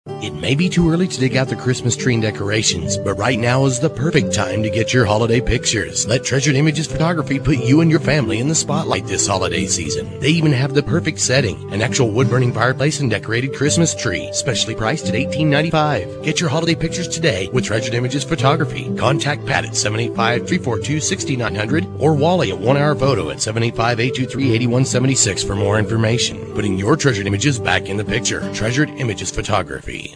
It may be too early to dig out the Christmas tree and decorations, but right now is the perfect time to get your holiday pictures. Let Treasured Images Photography put you and your family in the spotlight this holiday season. They even have the perfect setting, an actual wood-burning fireplace and decorated Christmas tree, specially priced at $18.95. Get your holiday pictures today with Treasured Images Photography. Contact Pat at 785-342-6900 or Wally at 1 Hour Photo at 785-823-8176 for more information. Putting your treasured images back in the picture. Treasured Images Photography.